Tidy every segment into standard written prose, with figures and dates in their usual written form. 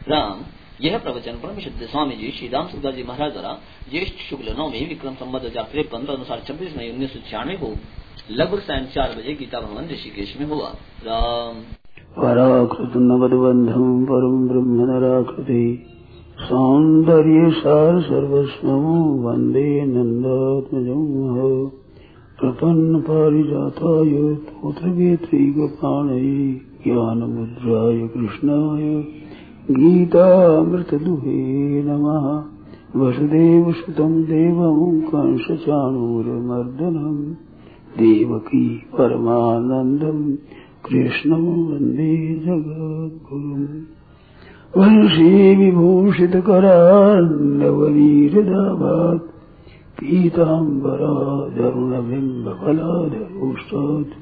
राम। यह प्रवचन परम सिद्ध स्वामी जी श्री राम सुखदास जी महाराज द्वारा ज्येष्ठ शुक्ल 9 में विक्रम संवत 2053 अनुसार 26 मई 1996 को लगभग सायं 4 बजे गीता भवन ऋषिकेश में हुआ। राम। पराकृत नवद्बंधम परम ब्रह्म नराकृति सौंदर्य सार सर्वस्वं वंदे नंदात्मजं प्रपन्न पारिजाताय तोत्रवेत्रैकपाणये ज्ञानमुद्राय कृष्णाय गीतामृतदुहे नमः। वसुदेवसुतं देवं कंसचाणूरमर्दनं देवकी परमानन्दं कृष्णं वन्दे जगद्गुरुम्। वंशी विभूषितकरान्नवनीरदाभात् पीताम्बरादरुणबिम्बफलाधरोष्टात्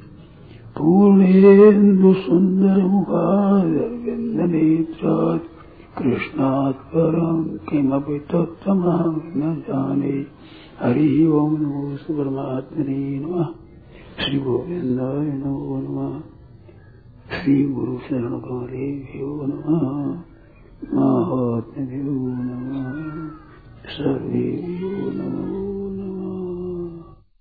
पूर्णेन्दुसुन्दरमुखादरविन्दनेत्रात् कृष्णात् परं किमपि तत्त्वमहं न जाने। हरि ओं नमो परमात्मने नमः। श्री गोविन्दाय नमो नमः। श्री गुरु शरण कमलेभ्यो नमः। महात्म्यो नमः। सर्वेभ्यो नमो नमः।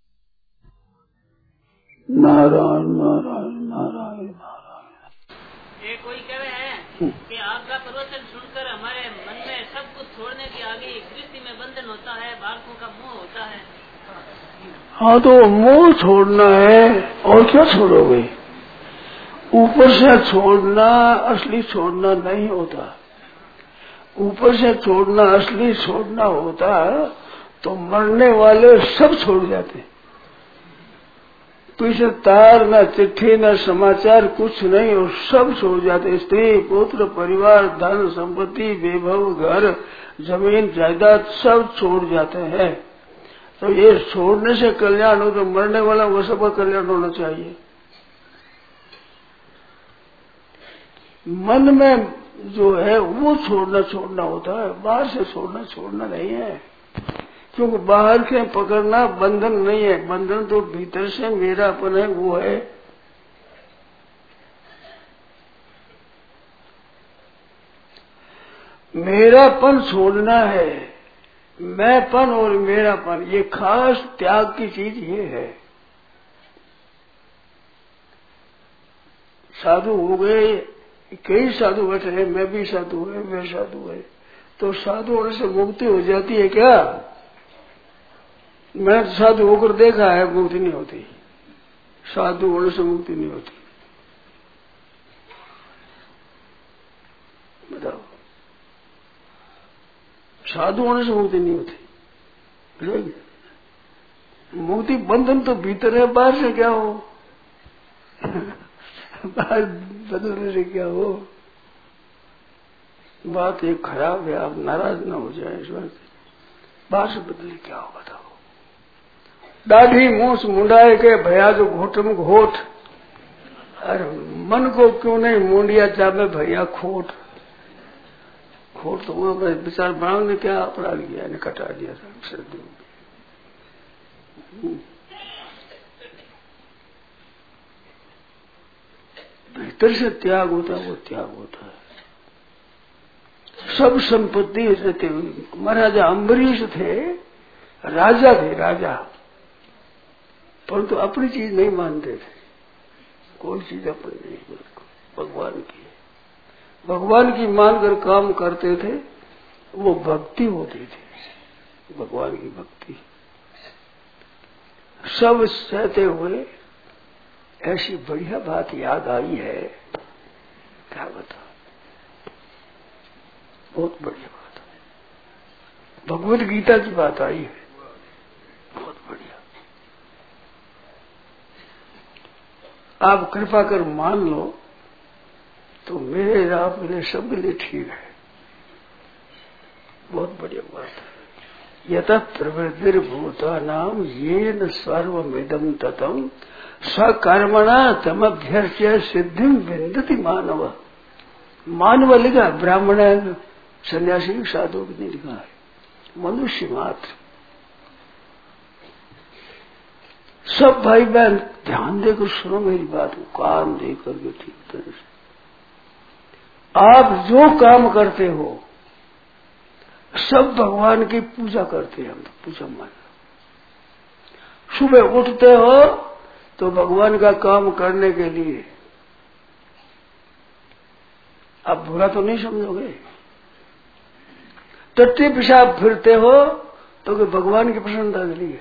नारायण नारायण नारायण नारायण। ये कोई कह रहे हैं कि आपका प्रवचन सुनकर हमारे मन में सब कुछ छोड़ने की आगे गृहस्थी में बंधन होता है, बालकों का मोह होता है। हाँ तो मोह छोड़ना है और क्या छोड़ोगे? ऊपर से छोड़ना असली छोड़ना नहीं होता। ऊपर से छोड़ना असली छोड़ना होता तो मरने वाले सब छोड़ जाते। पीछे तार न चिट्ठी न समाचार कुछ नहीं और सब छोड़ जाते। स्त्री पुत्र परिवार धन संपत्ति वैभव घर जमीन जायदाद सब छोड़ जाते हैं। तो ये छोड़ने से कल्याण हो तो मरने वाला वो सबका कल्याण होना चाहिए। मन में जो है वो छोड़ना होता है, बाहर से छोड़ना नहीं है। क्योंकि बाहर से पकड़ना बंधन नहीं है, बंधन तो भीतर से मेरापन है वो है। मेरापन छोड़ना है। मैंपन और मेरापन ये खास त्याग की चीज ये है। साधु हो गए, कई साधु बैठे हैं, मैं भी साधु है, वे साधु है, तो साधु होने से मुक्ति हो जाती है क्या? मैं साधु होकर देखा है, मुक्ति नहीं होती। साधु होने से मुक्ति नहीं होती। बताओ, साधु होने से मुक्ति नहीं होती। मुक्ति बंधन तो भीतर है, बाहर से क्या हो? बाहर बदलने से क्या हो? बात एक खराब है, आप नाराज ना हो जाए इस बात से। बाहर से बदले क्या हो बताओ? दाढ़ी मूछ मुंडाए के भैया जो घोटम घोट, अरे मन को क्यों नहीं मुंडिया जामे भैया खोट। खोट तो वो विचार बनाओ ने क्या अपराध किया, ने कटा दिया था सर्दी में। भीतर से त्याग होता है, वो त्याग होता है। सब संपत्ति रहते हुए महाराजा अम्बरीश थे, राजा थे राजा, परंतु तो अपनी चीज नहीं मानते थे। कोई चीज अपनी नहीं, भगवान की है। भगवान की मानकर काम करते थे, वो भक्ति होती थी, भगवान की भक्ति। सब सहते हुए ऐसी बढ़िया बात याद आई है, क्या बता, बहुत बढ़िया बात है। भगवत गीता की बात आई है, बहुत बढ़िया। आप कृपा कर मान लो तो मेरे आपके लिए सबके लिए ठीक है, बहुत बढ़िया बात है। यत प्रवृत्तिर्भूतानां येन सर्वमिदं ततं स्वकर्मणा तमभ्यर्च्य सिद्धिं विन्दति मानव। मानव लिखा, ब्राह्मण सन्यासी साधु भी नहीं लिखा है, मनुष्य मात्र। सब भाई बहन ध्यान देकर सुनो मेरी बात को, कान दे करके ठीक तरह से। आप जो काम करते हो सब भगवान की पूजा करते हैं, हम तो पूजा मान। सुबह उठते हो तो भगवान का काम करने के लिए, आप बुरा तो नहीं समझोगे। टट्टी पेशाब फिरते हो तो कि भगवान की प्रसन्नता के लिए।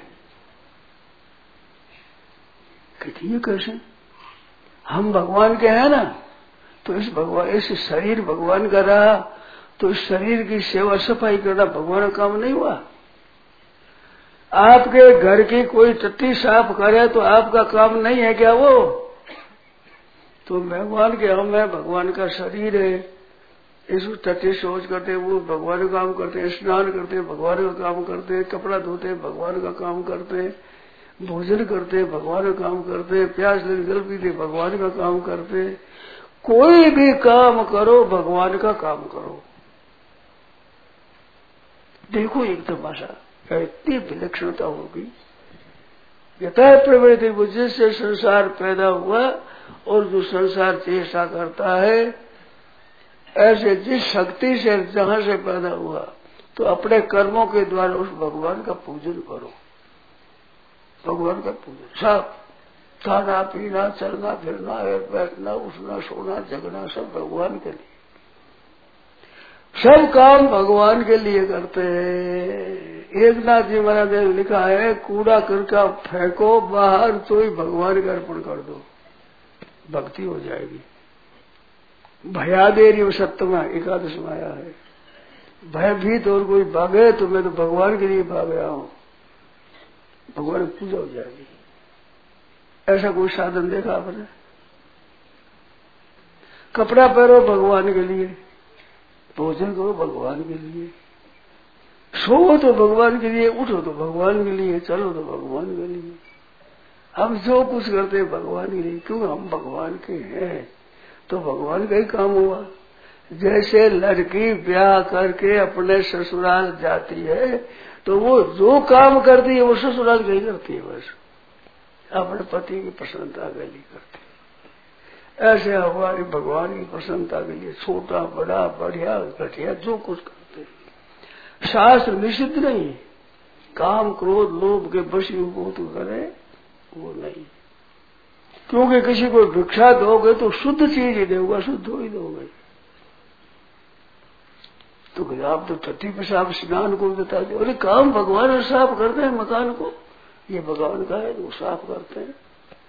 कहती है कैसे? हम भगवान के हैं ना, तो इस शरीर भगवान का रहा, तो इस शरीर की सेवा सफाई करना भगवान का काम नहीं हुआ। आपके घर की कोई टट्टी साफ करे तो आपका काम नहीं है क्या वो? तो भगवान के हम है, भगवान का शरीर है, इस टट्टी शौच करते वो भगवान का काम करते हैं, स्नान करते हैं भगवान का काम करते हैं, कपड़ा धोते हैं भगवान का काम करते हैं, भोजन करते हैं भगवान का काम करते हैं, प्यास लगी जल पीते भगवान का काम करते हैं। कोई भी काम करो भगवान का काम करो। देखो एक तमाशा, इतनी विलक्षणता होगी। यथा प्रवृत्ति बुद्धि से संसार पैदा हुआ और जो संसार चेष्टा करता है, ऐसे जिस शक्ति से जहां से पैदा हुआ, तो अपने कर्मों के द्वारा उस भगवान का पूजन करो। भगवान का पूजन सब, खाना पीना चलना फिरना बैठना उठना सोना जगना सब भगवान के लिए, सब काम भगवान के लिए करते हैं। एक नाथ जी महाराज ने लिखा है, कूड़ा करका फेंको बाहर तो ही भगवान का अर्पण कर दो, भक्ति हो जाएगी। भयादेरी सप्तमा एकादश में आया है, भयभीत और कोई भागे तो मैं तो भगवान के लिए भाग रहा हूं, भगवान की पूजा हो जाएगी। ऐसा कोई साधन देखा आपने? कपड़ा पहनो भगवान के लिए, भोजन करो भगवान के लिए, सो तो भगवान के लिए, उठो तो भगवान के लिए, चलो तो भगवान के लिए। हम जो कुछ करते हैं भगवान के लिए, क्यों? हम भगवान के हैं तो भगवान का ही काम हुआ। जैसे लड़की ब्याह करके अपने ससुराल जाती है तो वो जो काम करती है वो ससुराल के ही करती है, बस अपने पति की प्रसन्नता के लिए करती है। ऐसे हमारी भगवान की प्रसन्नता के लिए छोटा बड़ा बढ़िया घटिया जो कुछ करते हैं। शास्त्र निषिद्ध नहीं, काम क्रोध लोभ के वशीभूत करे वो नहीं। क्योंकि किसी को भिक्षा दोगे तो शुद्ध चीज ही दोगे, शुद्ध ही दोगे। तो आप तो टट्टी पेशाब स्नान को बता दो, अरे काम भगवान साफ करते हैं मकान को, ये भगवान का है वो साफ करते हैं।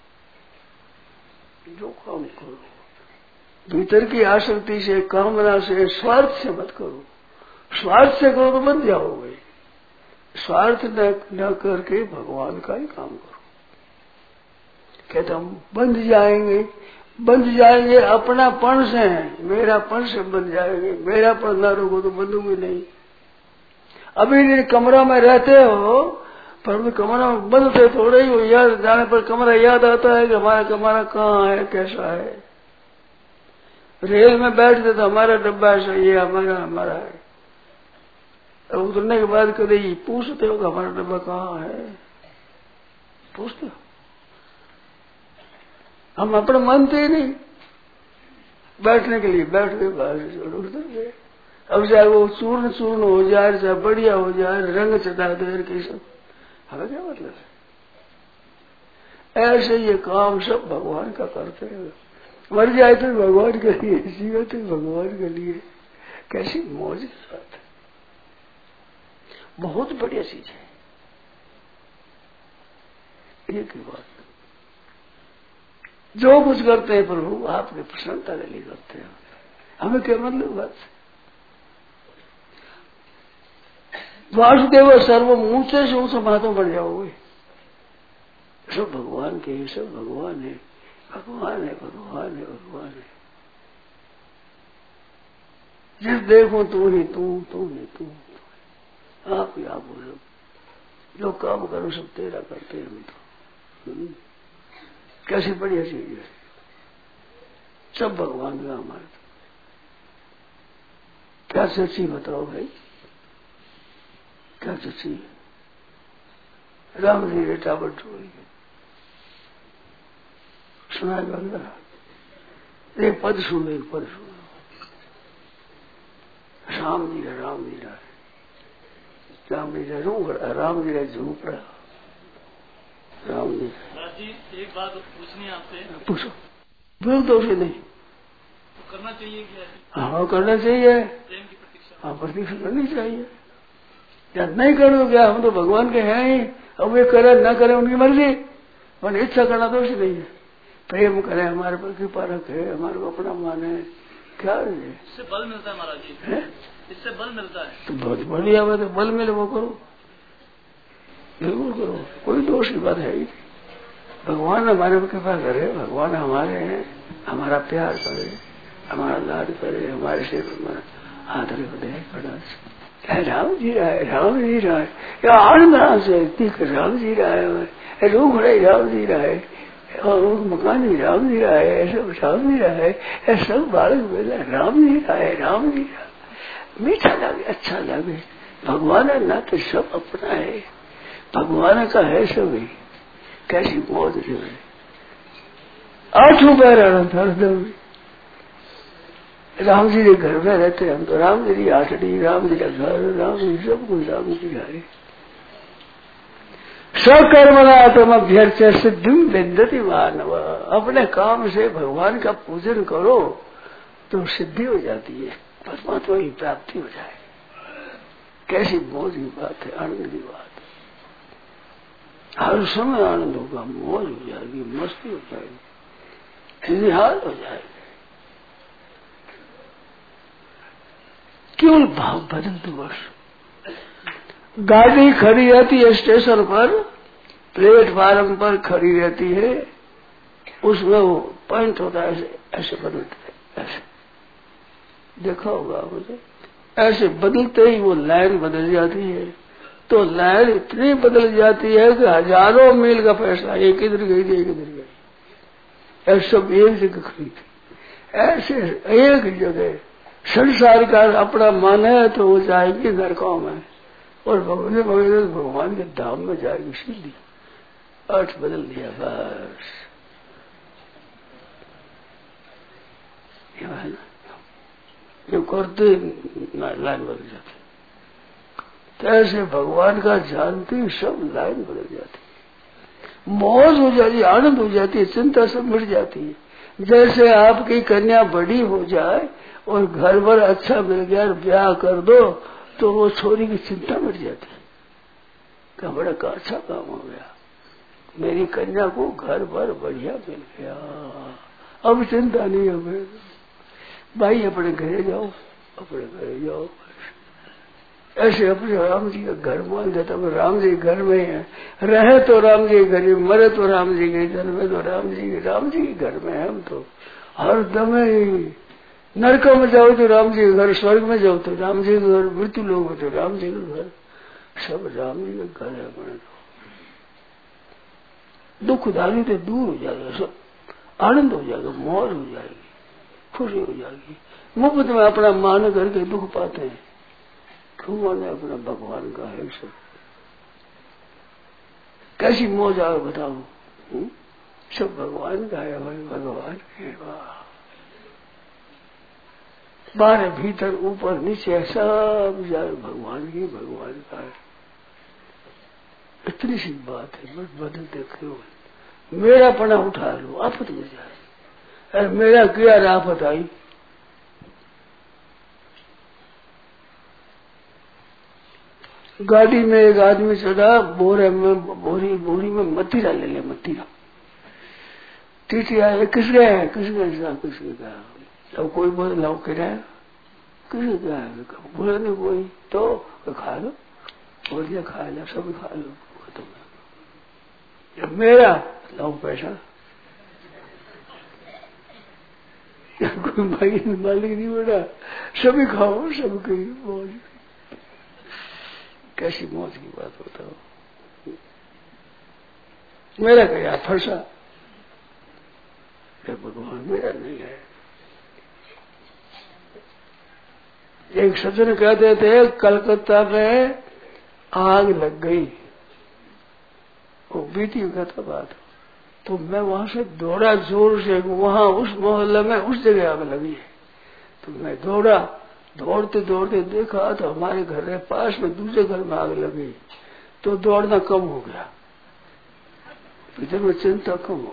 जो काम करो भीतर की आसक्ति से, कामना से, स्वार्थ से मत करो। स्वार्थ से करो तो बन जाओगे, स्वार्थ न करके भगवान का ही काम करो। कहते हम बंध जाएंगे अपना पण से, मेरा पण से बन जाएंगे। मेरा पण न रोको तो बंधूंगी नहीं। अभी कमरा में रहते हो पर कमरा में बंदते थोड़े ही हो, याद जाने पर कमरा याद आता है कि हमारा कमरा कहाँ है कैसा है। रेल में बैठते तो हमारा डब्बा है, ये हमारा है। और उतरने के बाद कभी पूछते हो कि हमारा डब्बा कहाँ है, पूछते हो? हम अपने मानते ही नहीं, बैठने के लिए बैठ गए, बाहर से उतर गए। अब चाहे वो चूर्ण चूर्ण हो जाए, चाहे बढ़िया हो जाए, रंग चटा देर की सब, हमें क्या मतलब है? ऐसे ये काम सब भगवान का करते हैं। मर जाए तो भगवान के लिए, जीवे तो भगवान के लिए। कैसी मौज की बात है, बहुत बढ़िया चीज है। एक ही बात, जो कुछ करते हैं प्रभु आपने प्रसन्नता के लिए करते हैं। हमें क्या मतलब बात? वासुदेव सर्वम, ऊंचे से ऊंचे महात्मा बन जाओगे। सब भगवान के, सब भगवान है, भगवान है, भगवान है, भगवान है। जिस देखो तू ही तू, तू ही तू, आप ही आप हो। जो काम करो सब तेरा करते हैं हम तो। कैसी बढ़िया चीज है, सब भगवान का हमारे। क्या सच्ची बताओ भाई, क्या सच्ची है? राम जी बेटा बटोरी सुना बंदा, एक पद सुनो, एक पद सुनो। राम जी रहा, राम जी रहा, राम जी रहा रू खड़ा, राम जी रहा झूप रहा, राम जी। एक बात पूछनी है आपसे। पूछो। बोल दो से नहीं करना चाहिए क्या? हाँ करना चाहिए। प्रेम की प्रतीक्षा। हाँ प्रतीक्षा करनी चाहिए। या नहीं करो क्या, हम तो भगवान के हैं ही, अब वे करे न करे उनकी मर्जी, पर इच्छा करना दोष नहीं है। प्रेम करे, हमारे पर कृपा रखे, हमारे को अपना माने, क्या है इससे बल मिलता है महाराज जी है? इससे बल मिलता है तो बहुत बढ़िया बात है, बल मिले वो करो, बिल्कुल करो, कोई दोष की बात है ही। भगवान हमारे पर कृपा करे, भगवान हमारे हैं, हमारा प्यार करे, हमारा लाड करे, हमारे से आदर दे बड़ा। राम जी रहा है, राम जी रहा है, या आनंद राम से राम जी रहा है, रूख रहे राम जी रहा है, और मकान भी राम जी रहा है, ऐसा राम जी रहा है, सब बालक बोला राम जी रहा है, राम जी रहा, मीठा लगे, अच्छा लगे। भगवान है ना, तो सब अपना है, भगवान का है सभी। कैसी मौज जो है, 8 पैर आनंद हरदम। राम जी के घर में रहते हम, तो राम जी की आठड़ी, राम जी का घर, राम जी सब कुछ राम जी का है। सकर्मणा तुम अभ्यर्थ सिद्धि विद्यति मानव, अपने काम से भगवान का पूजन करो तो सिद्धि हो जाती है, परमात्मा की प्राप्ति हो जाए। कैसी मौज की बात है, आनंद की बात है। हर समय आनंद होगा, मौज हो जाएगी, मस्ती हो जाएगी, निहाल हो जाएगी। केवल भाव बदल दो बस। गाड़ी खड़ी रहती है स्टेशन पर, प्लेटफार्म पर खड़ी रहती है, उसमें वो पॉइंट होता है, ऐसे ऐसे बदलते है, ऐसे देखा होगा मुझे, ऐसे बदलते ही वो लाइन बदल जाती है। तो लाइन इतनी बदल जाती है कि हजारों मील का फैसला, एक इधर गई थी एक इधर गई, ऐसे सब एक जगह खड़ी थी, ऐसे एक जगह। संसार का अपना मन है तो वो जाएगी नरकों में, और भगवान के धाम में जाएगी सीधी। अर्थ बदल दिया बस, जो करते लाइन बदल जाती, ऐसे भगवान का जानती सब लाइन बदल जाती, मौज हो जाती, आनंद हो जाती है, चिंता सब मिट जाती है। जैसे आपकी कन्या बड़ी हो जाए और घर भर अच्छा मिल गया, ब्याह कर दो तो वो छोरी की चिंता मिट जाती है, क्या बड़ा का अच्छा काम हो गया, मेरी कन्या को घर भर बढ़िया मिल गया, अब चिंता नहीं है। भाई अपने घरे जाओ, अपने घरे जाओ, ऐसे अपने राम जी का घर मान देता, राम जी घर में है, रहे तो राम जी के घर में, मरे तो राम जी के घर में, तो राम जी के घर में है हम तो हर दम ही। नरकों में जाओ तो राम जी के घर, स्वर्ग में जाओ तो राम जी के घर, मृत्यु लोग तो राम जी के घर, सब राम जी के घर है अपने तो। दुख दारी तो दूर हो जाएगा, सब आनंद हो जाएगा, मौज हो जाएगी, खुशी हो जाएगी। मुफ्त में अपना मान करके दुख पाते हैं, क्यों माने अपना भगवान का है सब। कैसी मौज आए बताओ, सब भगवान का है भाई, भगवान है। बाहर भीतर ऊपर नीचे सब जाए भगवान की, भगवान का है। इतनी सी बात है, बस बदलते क्यों, मेरा पना उठा लो, आफत मिल जाए, अरे मेरा किया आफत आई। गाड़ी में एक आदमी चढ़ा, बोरी में मतीरा ले ले, मतीरा। टीटी आए, किस गए हैं, किस गए, अब कोई बोले लाओ किराया, किसी क्या है, बोले नहीं कोई, तो खा लो, बोल दिया खा लो, सब खा लो, खत्म। मेरा लाओ पैसा, कोई मालिक नहीं बड़ा, सभी खाओ, सबकी मौज। कैसी मौज की बात बताओ, मेरा क्या फंसा, भगवान मेरा नहीं है। एक सज्जन कहते थे कलकत्ता में आग लग गई, वो बीती कहता बात, तो मैं वहां से दौड़ा जोर से, वहां उस मोहल्ले में उस जगह आग लगी है, तो मैं दौड़ा, दौड़ते दौड़ते देखा तो हमारे घर के पास में दूसरे घर में आग लगी, तो दौड़ना कम हो गया, भीतर में चिंता कम हो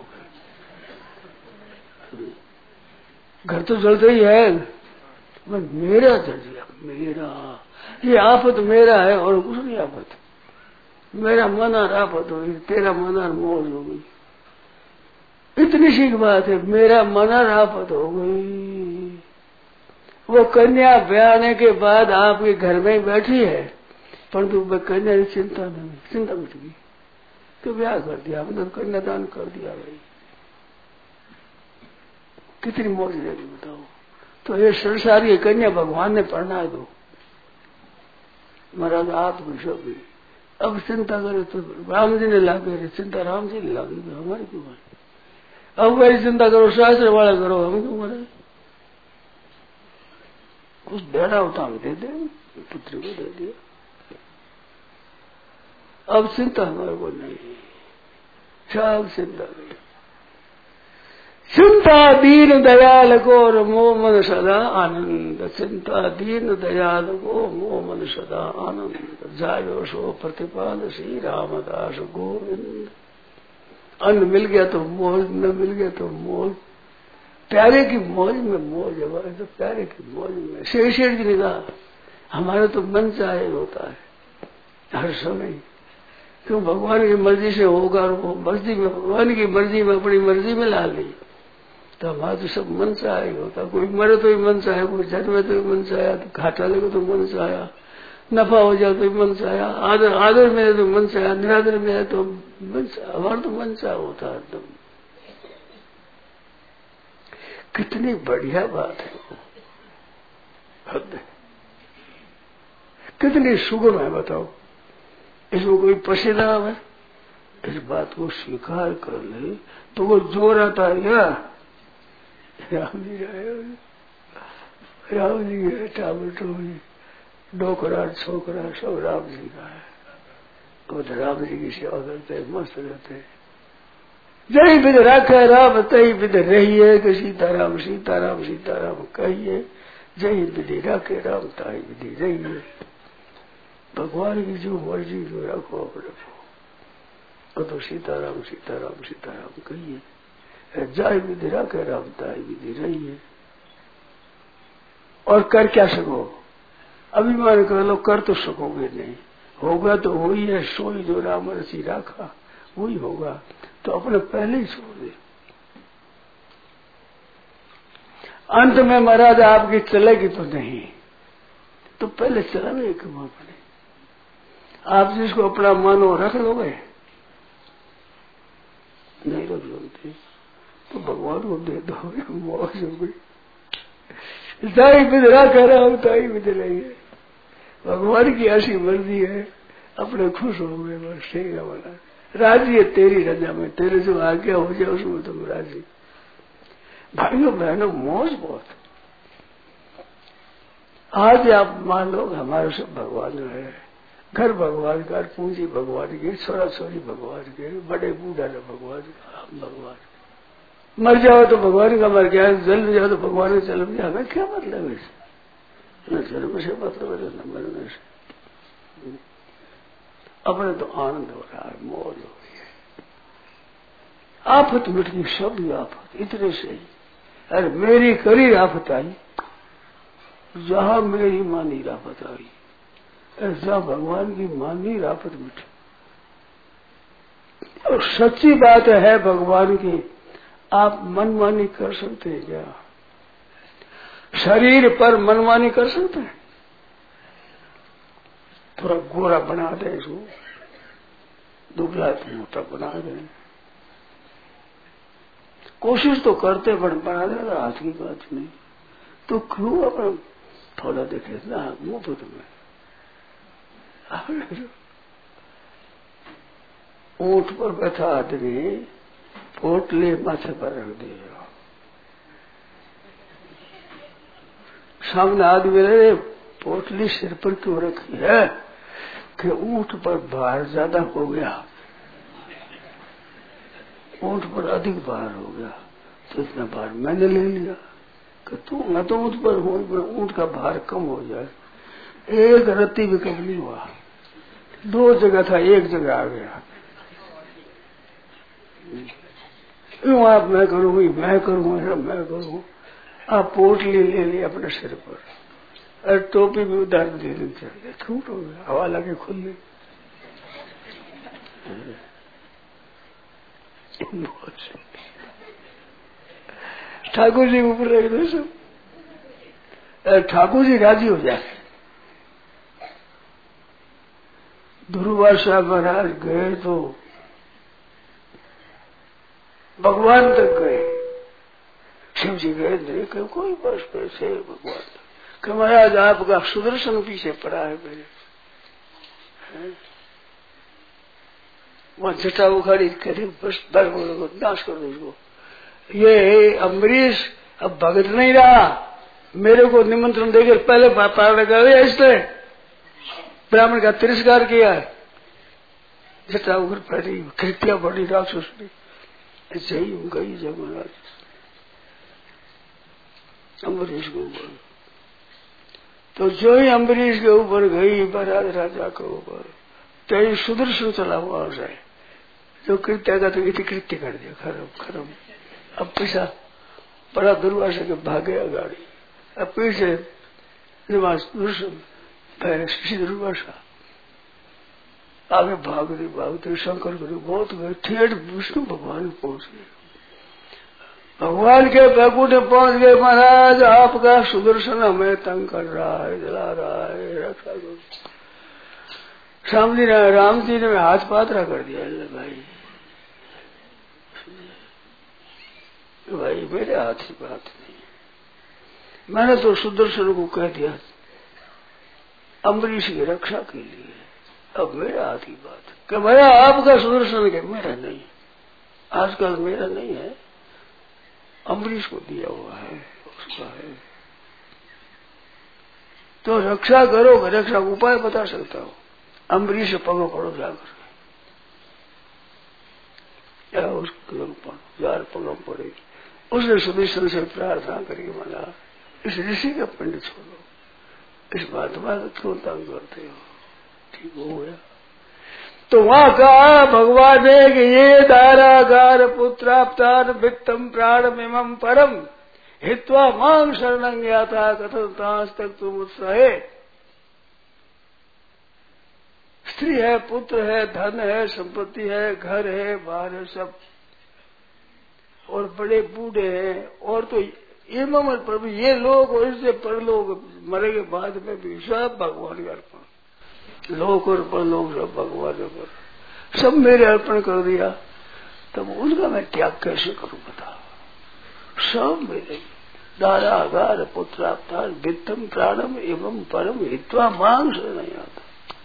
गई। घर तो जलता ही है, मेरा जल गया, मेरा ये आफत मेरा है और कुछ नहीं आफत। मेरा मन और आफत हो गई, तेरा मन और मौज हो गई। इतनी सी बात है, मेरा मन और आफत हो गई। वो कन्या ब्याह आने के बाद आपके घर में बैठी है, परंतु वह कन्या की चिंता नहीं, चिंता मिट गई तो ब्याह कर दिया, आपने तो कन्यादान कर दिया भाई। कितनी मौज रहेगी बताओ। तो ये संसारी कन्या भगवान ने पढ़ना दो महाराज, आप सब भी अब चिंता करे तो राम जी ने लागे, चिंता राम जी ने लागी, हमारी क्यों है? अब मेरी चिंता करो, शास्त्र वाला करो, हम क्यों करे? कुछ देना होता हम दे दे, पुत्र को दे दिया। अब चिंता हमारे को नहीं, सब चिंता नहीं। चिंता दीन दयाल को और मोह मन सदा आनंद, चिंता दीन दयाल को मोह मन सदा आनंद। जायो सो प्रतिपाल श्री रामदास गोविंद। अन्न मिल गया तो मौज, न मिल गया तो मौज। प्यारे की मौज में मौज है, तो प्यारे की मौज में। शेष जी ने कहा हमारा तो मन चाहे होता है हर समय, क्यों भगवान की मर्जी से होगा, और वो मर्जी में भगवान की मर्जी में अपनी मर्जी में ला ली तो हमारा तो सब मन चाहे होता। कोई मरे तो ही मन चाहे, कोई जन्मे तो ही मन चाहे, घाटा लगे तो मन चाहे, नफा हो जाए तो मन चाहे, आदर मिले तो मन चाहे, निरादर मिले तो मन चाहे। हमारा तो मन चाहे होता है एकदम। कितनी बढ़िया बात है वो, हद है, कितनी सुगम है बताओ। इसमें कोई पसीना है, इस बात को स्वीकार कर ले तो वो जोर आता है क्या? राम जी है, टामटो डोकरा छोकरा सब राम जी का है। वो तो राम जी की सेवा करते हैं, मस्त रहते हैं। जय विध राखे राम तय विध रहिए, कि सीताराम सीताराम सीताराम कहिए। जय विधि राखे राम ताई विधि रहिए। भगवान की जो मर्जी जो रखो आप रखो, वो तो सीताराम सीताराम सीताराम कहिए। जय विधि राखे राम ताई विधि रहिए। और कर क्या सको? अभिमान कर लो, कर तो सकोगे नहीं। होगा तो वही है, सोई जो राम रसी राखा वही होगा, तो अपने पहले ही छोड़ दे। अंत में महाराज आपकी चलेगी तो नहीं, तो पहले चलाने के अपने आप जिसको अपना मानो रख लोगे, नहीं रख लोगे तो भगवान को दे दोगे, मौज हो गई। ताई विध राखा राम ताई विध रहिए। भगवान की ऐसी मर्जी है, अपने खुश हो गए बस, ठीक है बना। राजी है तेरी रजा में, तेरे जो आज्ञा हो जाए उसमें तुम राजी। भाइयों बहनों मौज बहुत। आज आप मान लो हमारे सब भगवान है, घर भगवान का, पूंजी भगवान की, छोरा छोरी भगवान के, बड़े बूढ़ा न भगवान का, हम भगवान। मर जाओ तो भगवान का मर गया, जल जाओ तो भगवान का चल गया। हमें क्या मतलब है? न जन्म से मतलब है न मरने से। अपने तो आनंद हो रहा है, मौज हो रही है। आफत मिट गई, सब आफत इतने से ही। अरे मेरी करी आफत आई, जहां मेरी मानी आफत आई, ऐसा भगवान की मानी आफत मिटी। और सच्ची बात है भगवान की, आप मनमानी कर सकते हैं क्या? शरीर पर मनमानी कर सकते हैं? थोड़ा गोरा बना दे इसको, दुबला मोटा बना दे, कोशिश तो करते बना देगा, हाथ की बात नहीं। तो क्यों अपना थोड़ा देखे ना मुफ्त में? ऊंट पर बैठा आदमी पोटली माथे पर रख दिया, सामने आदमी ने पोटली सिर पर क्यों रखी है? कि ऊंट पर भार ज्यादा हो गया, ऊंट पर अधिक भार हो गया, तो इतना भार मैंने ले लिया। कि तू मैं तो ऊँट पर हूँ, ऊँट का भार कम हो जाए। एक रत्ती भी कम नहीं हुआ, 2 जगह था, 1 जगह आ गया। यूं आप मैं करूंगी, मैं करूंगा, मैं करूँ। आप पोटली ले ली अपने सिर पर और टोपी भी उधार दे दी, छूट हो गया, हवा लगे खुलने। ठाकुर जी ऊपर रख दो सब, ठाकुर जी राजी हो जाए। दुर्वासा महाराज गए तो भगवान तक गए, शिव जी गए नहीं कि कोई बस पैसे भगवान कि महाराज आपका सुदर्शन पीछे पड़ा है मेरे। वहां जटा उखाड़ी करे, बस नाश कर दो उसको। ये अम्बरीश अब भगत नहीं रहा, मेरे को निमंत्रण देकर पहले पार लगा दिया, इसने ब्राह्मण का तिरस्कार किया है। जटा उखड़ पड़ी, कृत्या बड़ी राक्षस ने सही गई जगन्नाथ अम्बरीश के ऊपर। तो जो ही अम्बरीश के ऊपर गई महाराज राजा के ऊपर, तो ये सुदर्शन चला हुआ जाए जो कृत्या का, तो इति कृत्य कर दिया, खरम। अब पीछा बड़ा दुर्वासा के भागे गाड़ी, अब पीछे दुर्वासा आगे भागते शंकर करी बहुत गए, ठेठ विष्णु भगवान पहुंच गए। भगवान के बैकुंठ पहुंच गए, महाराज आपका सुदर्शन हमें तंग कर रहा है, जला रहा है, रक्षा करो। राम जी ने हाथ पात्रा कर दिया, भाई मेरे हाथ की बात नहीं, मैंने तो सुदर्शन को कह दिया अम्बरीश की रक्षा के लिए, अब मेरा हाथ की बात कि भैया आपका सुदर्शन के मेरा नहीं, आजकल मेरा नहीं है, अम्बरीश को दिया हुआ है, उसका है। तो रक्षा करो, रक्षा का उपाय बता सकता हूं। अम्बरीश पगो पड़ो जाकर, या उसको यार पगो पड़े। उसने सुदर्शन से प्रार्थना करके माना, इस ऋषि का पिंड छोड़ो, इस महात्मा को क्यों तंग करते हो, ठीक हो गया। तो वहां कहा भगवान ने कि ये दारागार पुत्राप्तान वित्तम प्राणमिमं परम हित्वा मां शरणं ज्ञाता कथंतांस तक तुम उत्साहे। स्त्री है, पुत्र है, धन है, संपत्ति है, घर है, बाहर है, सब, और बड़े बूढ़े हैं, और तो एवं प्रभु ये लोग और इससे पर लोग मरे के बाद में भी सब भगवान के अर्पण, लोक और परलोक सब भगवान पर, सब मेरे अर्पण कर दिया, तब उनका मैं त्याग कैसे करूं बता। सब मेरे दारागार पुत्राप्तान वित्तम प्राणम एवं परम हित्वा मांग से नहीं आता।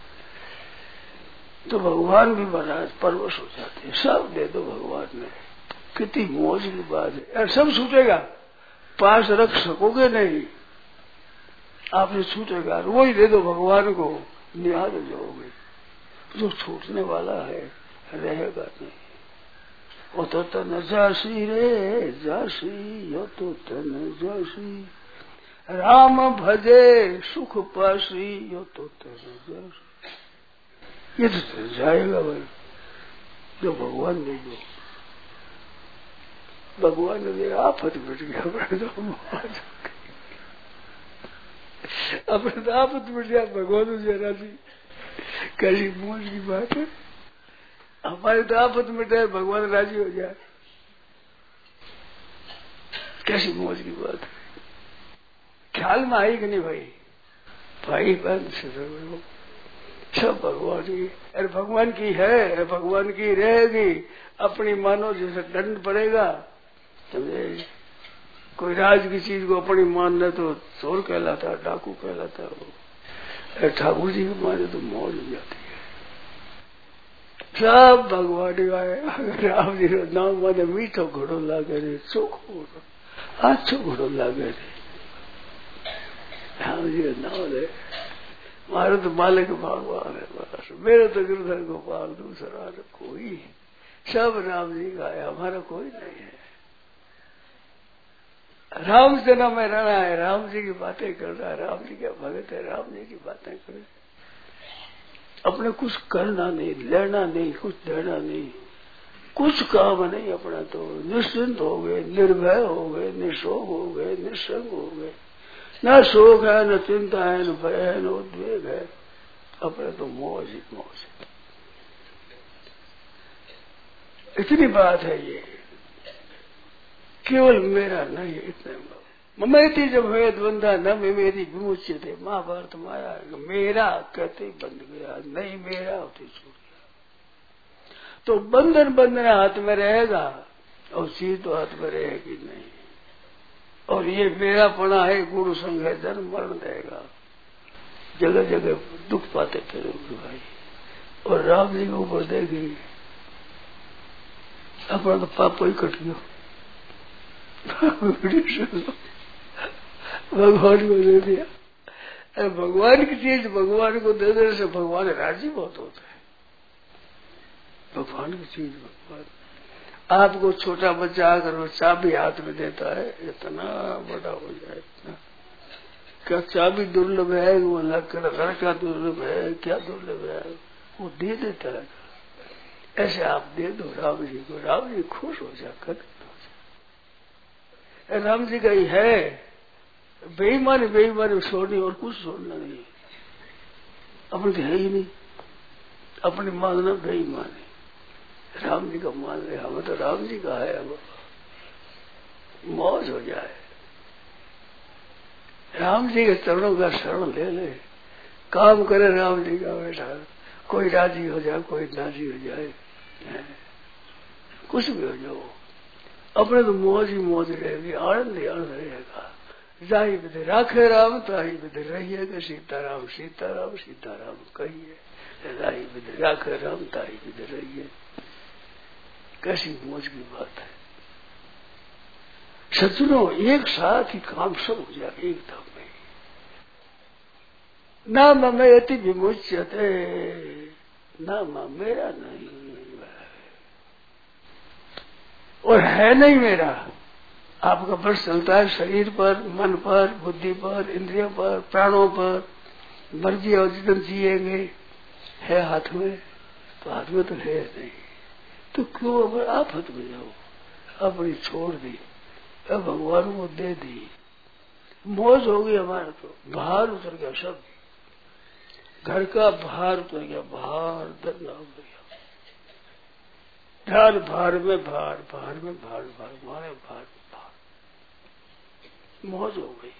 तो भगवान भी महाराज परवश हो जाते हैं, सब दे दो भगवान ने, कितनी मौज की बात है। यार सब छूटेगा, पास रख सकोगे नहीं, आपसे छूटेगा, वही दे दो भगवान को, निहाल हो जाओगे। जो छूटने वाला है रहेगा नहीं। वो तो तन जासी रे जासी, यो तो तन जासी, राम भजे सुख पासी, यो तो तन जासी। ये तो जाएगा भाई, जो भगवान दे दो। भगवान ने दिया, आफत मिट गया, अपने तो आफत मिट गया, भगवान जरा सी कैसी मौज की बात है। हमारी तो आफत मिटे, भगवान राजी हो जाए, कैसी मौज की बात है। ख्याल में आई कि नहीं भाई, भाई बहन से सब भगवान की, अरे भगवान की है, भगवान की रहेगी, अपनी मानो जैसे दंड पड़ेगा, समझे। कोई राज की चीज को अपनी मान ले तो चोर कहलाता, डाकू कहलाता। वो ठाकुर जी की माने तो मौज हो जाती है। सब भगवान का है। राम जी का नाम माने मीठो घोड़ो लागे रे, चोखो घोड़ो, अच्छो घोड़ो लागे रे, राम जी का नाम ले। मारो तो मालिक भगवान है बस, मेरे तो गिरधर गोपाल दूसरा कोई, सब राम जी का है, हमारा कोई नहीं है। राम सेना में रहना है, राम जी की बातें कर रहा है, राम जी क्या भगत है, राम जी की बातें करे। अपने कुछ करना नहीं, लेना नहीं, कुछ देना नहीं, कुछ काम नहीं अपना। तो निश्चिंत हो गए, निर्भय हो गए, निशोक हो गए, निस्संग हो गए। न शोक है, न चिंता है, न भय है, न उद्वेग है। अपने तो मौज ही मौज। इतनी बात है ये, केवल मेरा नहीं, इतने ममेति जब हुए द्वंदा न मेरी विमुच्य थे। महाभारत माया मेरा कहते ही बंध गया, नहीं मेरा होती छूट गया। तो बंधन बंधन हाथ में रहेगा और चीज तो हाथ में रहेगी नहीं। और ये मेरा पना है, गुरु संग है, जन्म मरण देगा, जगह जगह दुख पाते फिरोगे भाई। और राम जी के ऊपर देखेंगे अपना तो पाप ही कट गया। भगवान को दे दिया। अरे भगवान की चीज भगवान को दे देने से भगवान राजी बहुत होते हैं। भगवान की चीज भगवान। आपको छोटा बच्चा आकर वो चाबी हाथ में देता है, इतना बड़ा हो जाए इतना। क्या चाबी दुर्लभ है, वो घर का दुर्लभ है, क्या दुर्लभ है, वो दे देता है। ऐसे आप दे दो राम जी को, राम जी खुश हो जाकर। राम जी का ही है, बेईमानी बेईमानी छोड़नी और कुछ छोड़ना नहीं। अपने तो है ही नहीं, अपनी मानना बेईमानी। राम जी का मान रहे, हमें तो राम जी का है। अब मौज हो जाए, राम जी के चरणों का शरण ले ले, काम करे राम जी का बैठा। कोई राजी हो जाए, कोई नाजी हो जाए, कुछ भी हो जाओ, अपने तो मौज ही मौज रहेगी, आनंद ही आनंद रहेगा। जाही विधि राखे राम, ताही विधि रहिएगा। सीताराम सीताराम सीताराम कहिए, जाही विधि राखे राम, ताही विधि रहिए। कैसी मौज की बात है। सज्जनों, एक साथ ही काम सब हो जाए एकदम में। ना ममेति विमुच्यते, ना मेरा नहीं और है नहीं मेरा। आपका बस चलता है शरीर पर, मन पर, बुद्धि पर, इंद्रियों पर, प्राणों पर, मर्जी और जितन जिएंगे है हाथ में। तो हाथ में तो है नहीं, तो क्यों अगर आफत में जाओ, अपनी छोड़ दी, अब भगवान को दे दी, मौज हो गई हमारा। तो भार उतर गया, सब घर का भार उतर गया, भार धरना हो गया। भार भार में भार, भार में भार, भार मारे भार भार, मौज हो गई।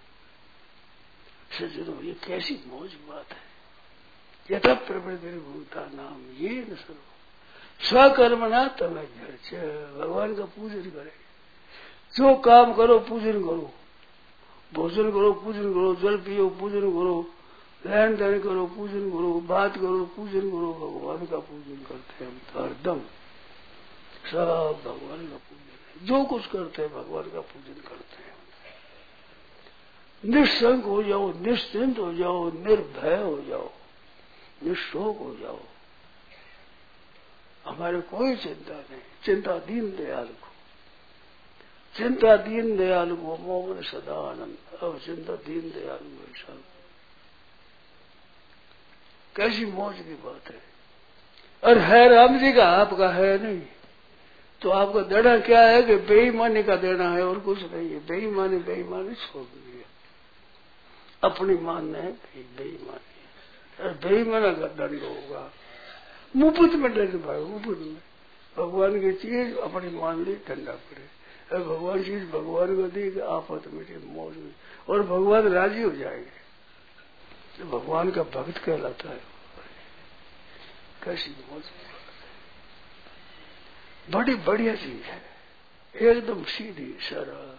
सज्जनों, ये कैसी मौज बात है। यथा प्रवृत्ति भूता नाम ये न सर्व स्वकर्मणा तमें जर्च। भगवान का पूजन करे, जो काम करो पूजन करो, भोजन करो पूजन करो, जल पियो पूजन करो, लेन देन करो पूजन करो, बात करो पूजन करो। भगवान का पूजन करते हैं हम तो हरदम, सब भगवान का पूजन। जो कुछ करते हैं भगवान का पूजन करते हैं। निस्संग हो जाओ, निश्चिंत हो जाओ, निर्भय हो जाओ, निशोक हो जाओ। हमारे कोई चिंता नहीं। चिंता दीन दयालु को, चिंता दीन दयालु को मोहन सदा आनंद। अब चिंता दीन दयालु है सब। कैसी मौज की बात है। और है राम जी का, आपका है नहीं। तो आपका देना क्या है कि बेईमानी का देना है और कुछ नहीं है। बेईमानी बेईमानी छोड़ दिया, अपनी मानना है बेईमानी। और बेईमाना का दंड होगा मुफ्त में। दंड भाई मुफ्त में भगवान की चीज अपनी मान ली, ठंडा पड़े। और भगवान चीज भगवान को दी कि आफत मिटे, मौज में, और भगवान राजी हो जाएंगे। तो भगवान का भक्त कहलाता है। कैसी मौज, बड़ी बढ़िया चीज है, एकदम सीधी सरल।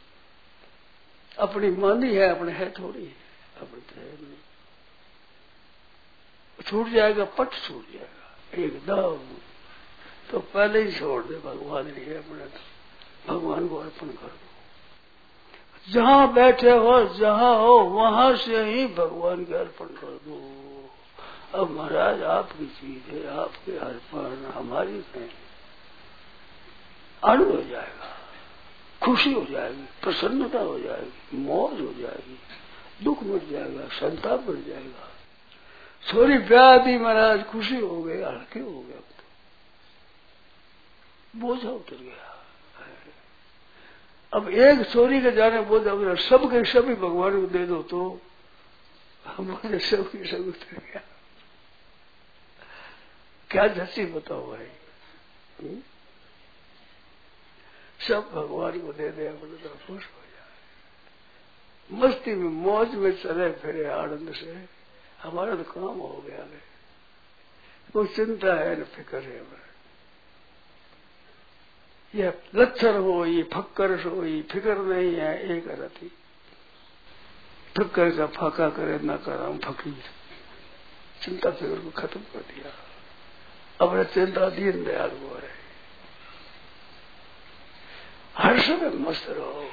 अपनी मानी है, अपने है थोड़ी, अपने तो है नहीं। छूट जाएगा, पट छूट जाएगा एकदम। तो पहले ही छोड़ दे, भगवान नहीं है अपने, तो भगवान को अर्पण कर दो। जहां बैठे हो, जहां हो, वहां से ही भगवान के अर्पण कर दो। अब महाराज आपकी चीज है, आपके अर्पण, हमारी नहीं। आनंद हो जाएगा, खुशी हो जाएगी, प्रसन्नता हो जाएगी, मौज हो जाएगी, दुख मिट जाएगा, संताप मिट जाएगा। छोरी ब्याह दी महाराज, खुशी हो गई, हल्के हो गए, अब तो बोझा उतर गया। अब एक छोरी के जाने बोझा उतर, सब के सभी भगवान को दे दो तो हमारे सब के सब उतर गया। क्या झसी बताओ भाई। सब भगवान को दे दे, अपने तो खुश हो जाए, मस्ती में मौज में चले फिरे आनंद से। हमारा तो काम हो गया है, कोई चिंता है न फिक्र है हमें। ये लच्छर हो, ये फक्कर हो, ये फिक्र नहीं है, एक रति फिक्र का फाका करे न कराम फकीर। चिंता फिक्र को खत्म कर दिया, अपने चिंता दीन दयाल हो रहे, हर समय मस्त रहो।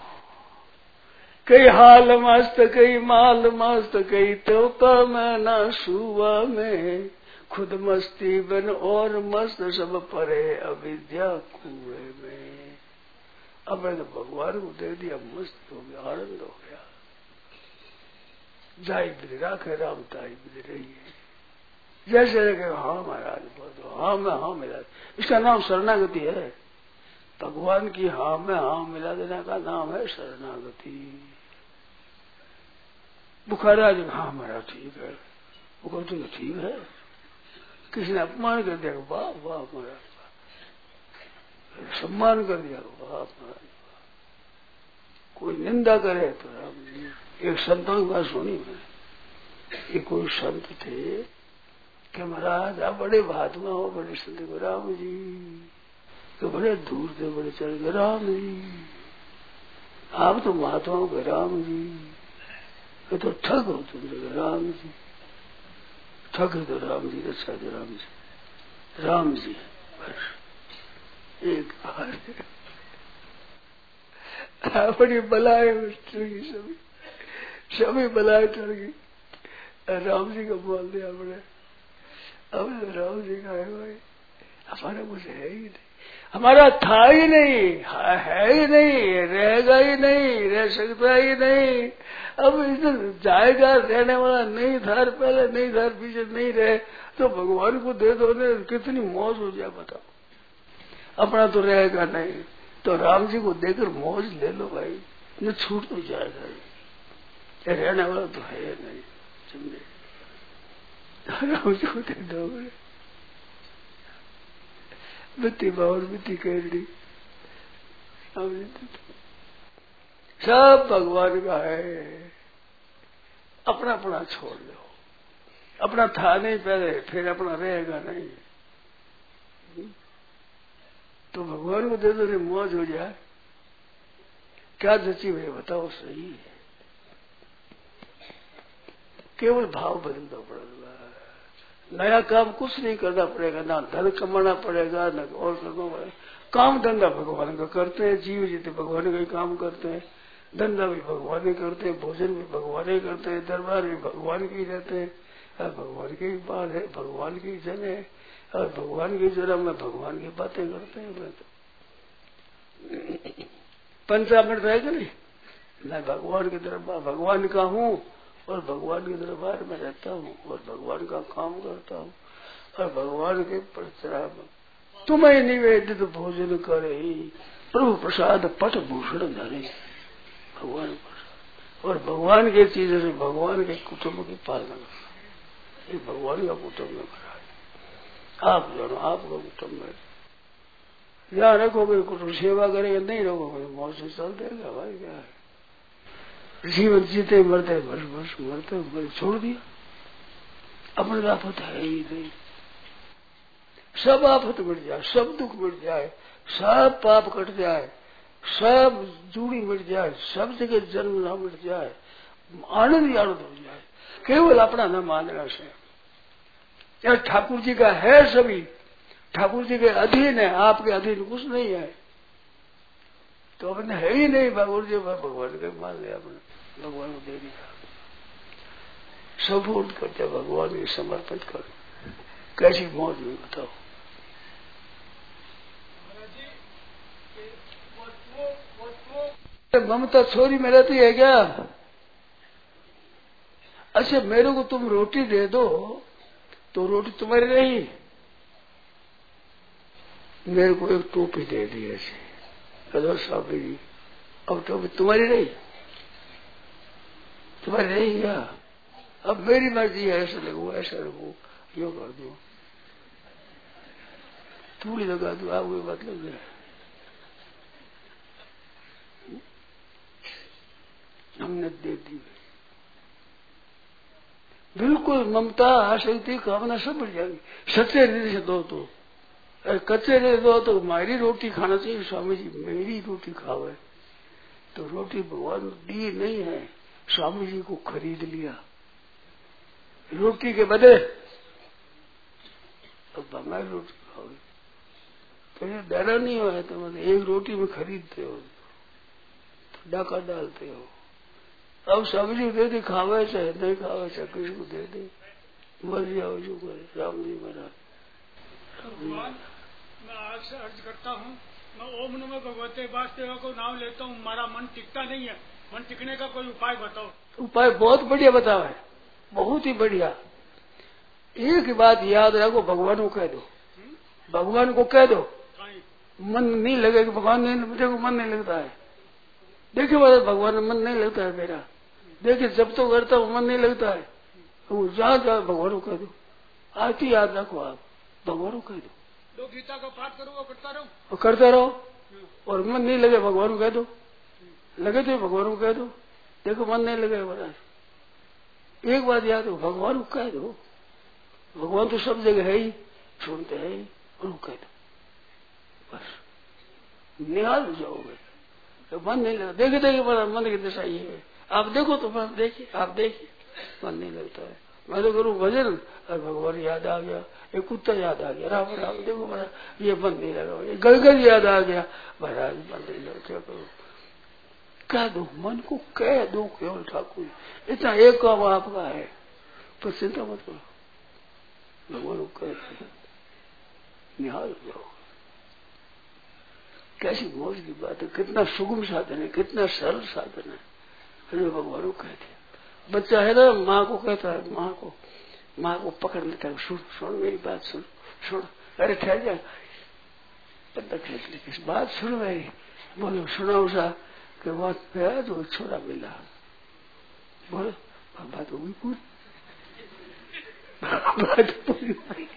कई हाल मस्त, कई माल मस्त, कई तोता में ना सुआ में, खुद मस्ती बन और मस्त, सब परे अविद्या कुएं में। अब मैंने भगवान को दे दिया, मस्त हो गया, आनंद हो गया। जाई बिद राखे राम ताई बिद रही है। जैसे लगे हाँ महाराज बोल दो, हाँ में हाँ मिला, इसका नाम शरणागति है। भगवान की हाँ में हाँ मिला देने का नाम है शरणागति। बुखार आ जाए, हाँ महाराज ठीक है, वो कहते हैं ठीक है। किसी ने अपमान कर दिया, वाह वाह महाराज, सम्मान कर दिया, वाह महाराज। कोई निंदा करे तो राम जी। एक संतों की बात सुनी मैंने, ये कोई संत थे कि महाराज आप बड़े महात्मा हो, बड़े संत हो राम जी, तो बड़े दूर से बड़े चले गए राम जी, आप तो महात्मा हो गए राम जी, ये तो ठग हो तुम राम जी, ठग तो राम जी, अच्छा तो राम जी बस एक बार अपनी बलाएं चढ़ गई, सभी बलाएं चढ़ गई, राम जी को बोल दिया अपने। अब राम जी का है भाई, हमारा कुछ है ही नहीं, हमारा था ही नहीं, है ही नहीं, रहेगा ही नहीं, रह सकता ही नहीं। अब इधर जाएगा, रहने वाला नहीं था, पहले नहीं था, पीछे नहीं रहे, तो भगवान को दे दो ने, कितनी मौज हो जाए बताओ। अपना तो रहेगा नहीं, तो राम जी को देकर मौज ले लो भाई, न छूट तो जाएगा, रहने वाला तो है नहीं, समझे। राम जी को दे दो, बित्ती बावर बित्ती केरड़ी, सब भगवान का है। अपना अपना छोड़ दो, अपना था नहीं पहले, फिर अपना रहेगा नहीं, तो भगवान को दे दो ने मौज हो जाए। क्या जची हुई बताओ, सही है। केवल भाव बदलना पड़ेगा, नया काम कुछ नहीं करना पड़ेगा, ना धन कमाना पड़ेगा, न और करना पड़ेगा। काम धंधा भगवान का करते हैं, जीव जीते भगवान का ही काम करते हैं, धंधा भी भगवान ही करते हैं, भोजन भी भगवान ही करते हैं, दरबार भी भगवान के ही रहते हैं, भगवान की ही बात है, भगवान की जन है, और भगवान की जरा में भगवान की बातें करते हैं। मैं तो 15 मिनट रहेगा नहीं, मैं भगवान की तरफ भगवान का हूँ और भगवान के दरबार में रहता हूँ और भगवान का काम करता हूँ और भगवान के प्रचार तुम्हें निवेदित भोजन करे प्रभु प्रसाद पट भूषण धरे। भगवान प्रसाद और भगवान की चीजों से भगवान के कुटुंब की पालना करना, ये भगवान का कुटुंब है। आप जानो आपका कुटुंब है, यहाँ रखोगे कुटुंब सेवा करेगा, नहीं रखोगे मौत से चल देगा भाई। क्या है, जीवन जीते मरते बस बस मरते बस छोड़ दिया, अपने आफत है ही नहीं। सब आफत मिट जाए, सब दुख मिट जाए, सब पाप कट जाए, सब जूड़ी मिट जाए, सब जगह जन्म ना मिट जाए, आनंद ही आनंद हो जाए, केवल अपना न मानने से। यार ठाकुर जी का है, सभी ठाकुर जी के अधीन है, आपके अधीन कुछ नहीं है, तो अपने है ही नहीं। भगवान के मान लिया, अपने भगवान को दे दिया, सपोर्ट करते भगवान को समर्पित कर, कैसी मौज हुई बताओ। ममता छोरी में रहती है क्या? अच्छा मेरे को तुम रोटी दे दो तो रोटी तुम्हारी रही, मेरे को एक टोपी दे दी ऐसे, कदो स्वामी जी अब टोपी तुम्हारी रही, तुम्हारी रही क्या? अब मेरी मर्जी है, ऐसा लगू ऐसा लगू, यो कर दो, थोड़ी लगा दो, आपको मतलब है हमने दे दी। बिल्कुल ममता आसक्ति कामना सब बढ़ जाएगी। सच्चे हृदय से दो तो, कच्चे हृदय दो तो हमारी रोटी खाना चाहिए। स्वामी जी मेरी रोटी खावे तो रोटी भगवान दी नहीं है, स्वामी जी को खरीद लिया रोटी के बदले। अब हमारी रोटी खाओगे तो ये डरा नहीं हो तो मतलब एक रोटी में खरीदते हो तो डाका डालते हो। अब स्वामी जी दे दे, खावे चाहे नहीं खावे चाहे किसी को दे दे, मर जाओ जो करे। राम जी महाराज भगवान मैं आपसे अर्ज करता हूँ, मैं ओम नमो भगवते वासुदेव को नाम लेता हूँ, हमारा मन टिकता नहीं है, मन टिकने का कोई उपाय बताओ। उपाय बहुत बढ़िया बताओ है, बहुत ही बढ़िया। एक बात याद रखो, भगवान को कह दो, भगवान को कह दो, मन नहीं लगेगा। भगवान नहीं, मुझे को मन नहीं लगता है, देखिए बात भगवान मन नहीं लगता है मेरा, देखिए जब तो करता हूँ मन नहीं लगता है, तो जहाँ जहाँ भगवान को कह दो। आज ही याद रखो, आप भगवान को कह दो, दो गीता का पाठ करो, करता रहो और करते रहो, और मन नहीं लगे भगवान को कह दो, लगे तो भगवान को कह दो, देखो मन नहीं लगे महाराज। एक बात याद हो, भगवान को कह दो, भगवान तो सब जगह है ही, सुनते है ही, उनको कह दो, बस निहाल हो जाओगे। तो मन नहीं लगता, देखे देखे मन की दशा ये है, आप देखो तो मन देखिए, आप देखिए मन नहीं लगता है। मैं तो करूँ भजन और भगवान याद आ गया, एक कुत्ता याद आ गया, राम राम देखो महाराज ये मन नहीं लगा, ये गलगल याद आ गया महाराज मन नहीं लगा, क्या करो? कह दो, मन को कह दो केवल ठाकुर, इतना एक काम आपका है, पर चिंता मत करो, भगवान को कह निहाल हो जाओ। कैसी मौज की बात है, कितना सुगम साधन है, कितना सरल साधन है, फिर भगवान को कहते। बच्चा है ना, माँ को कहता है, माँ को पकड़ लेता है, सुन सुन मेरी बात सुन सुन, अरे ठहर जा, पता खींच ली, किस बात सुन मेरी, बोलो सुना उसा कि बात पे तो छोरा मिला, बोलो बात होगी पूरी, बात पूरी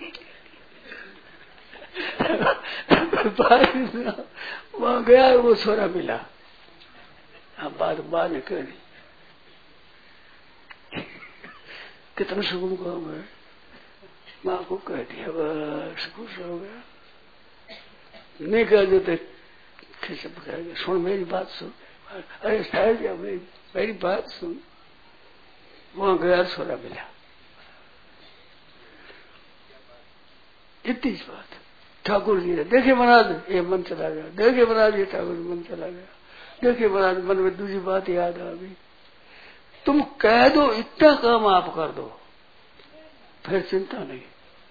वहां गया वो छोरा मिला, अब बात ने कह दी, कितना सुगम काम है, माँ को कह दिया बस खुश हो गया। नहीं कह देते खिसक गया, सुन मेरी बात सुन, अरे शायद मेरी बात सुन, वहां गया छोरा मिला, इतनी बात। ठाकुर जी ने देखे महाराज ये मन चला गया, देखे महाराज ये ठाकुर मन चला गया, देखे महाराज मन में दूसरी बात याद आ गई। तुम कह दो, इतना काम आप कर दो, फिर चिंता नहीं।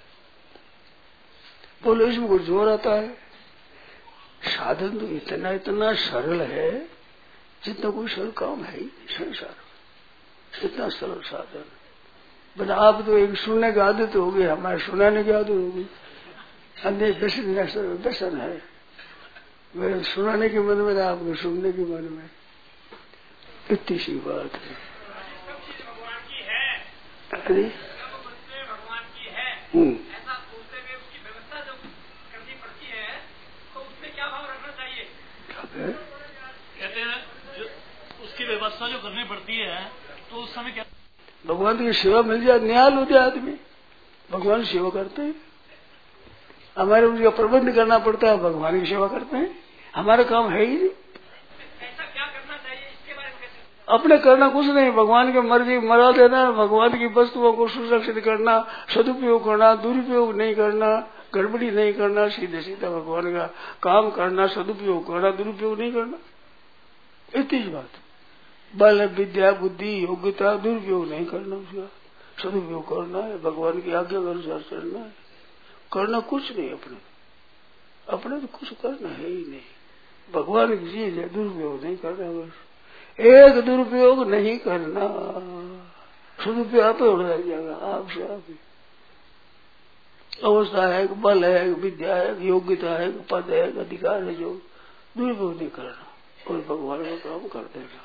बोलो इसमें कुछ जोर आता है, साधन तो इतना इतना सरल है जितना कोई सरल काम है ही संसार, इतना सरल साधन। बट आप तो एक सुनने की आदत हो गई, हमारे सुनाने की आदत हो गई, अन्य दर्शन है, मेरे सुनाने की मन में ना, आपको सुनने की मन में, इतनी सी बात है। भगवान की है, अरे भगवान की है, ऐसा सोचते हुए उसकी व्यवस्था जो करनी पड़ती है तो उसमें क्या भाव रखना चाहिए? कहते हैं जो उसकी व्यवस्था जो करनी पड़ती है तो उस समय क्या, भगवान की सेवा मिल जाए, न्याल हो जाए आदमी, भगवान की सेवा करते हैं। हमारे उसका प्रबंध करना पड़ता है, भगवान की सेवा करते हैं, हमारा काम है ही नहीं। ऐसा क्या करना चाहिए इसके बारे में कैसे? अपने करना कुछ नहीं, भगवान की मर्जी मरा देना, भगवान की वस्तुओं को सुरक्षित करना, सदुपयोग करना, दुरुपयोग नहीं करना, गड़बड़ी नहीं करना, सीधे सीधा भगवान का काम करना, सदुपयोग करना, दुरुपयोग नहीं करना, इतनी बात। बल विद्या बुद्धि योग्यता दुरुपयोग नहीं करना, उसका सदुपयोग करना है, भगवान की आज्ञा के अनुसार चलना है, करना कुछ नहीं। अपने तो कुछ करना है ही नहीं, भगवान की चीज है, दुरुपयोग नहीं करना। बस एक दुरुपयोग नहीं करना, सदुपयोग आप हो जाएगा आपसे आप ही। अवस्था है, बल है, विद्या है, योग्यता है, पद है, अधिकार है, जो दुरुपयोग नहीं करना और भगवान का काम कर देना।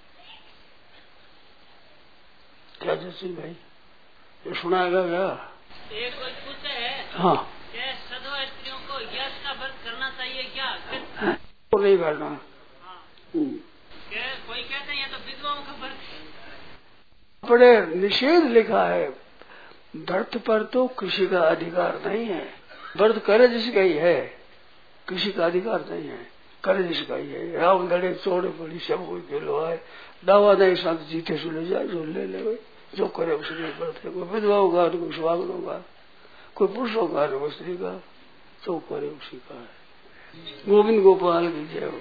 क्या जैसी भाई ये सुनाएगा क्या? एक कोई पूछे है, हाँ, क्या सधवा स्त्रियों को यश का व्रत करना चाहिए क्या? वो नहीं करना। हाँ। क्या कोई कहते हैं ये तो विधवाओं का व्रत। बड़े निषेध लिखा है, व्रत पर तो किसी का अधिकार नहीं है। व्रत करे जिसका ही है, किसी का अधिकार नहीं है, करे जिसका ही है। राम लड़े चोड़े पड़ी सब कोई खेलो है, दावा नहीं साथ जीते सुले जाए जो ले ले, जो करे उसके व्रत है। कोई विधवा होगा तो कोई सुहागन होगा, कोई पुरुष होगा तो कोई स्त्री का, जो करे उसी का है। गोविंद गोपाल की जय हो।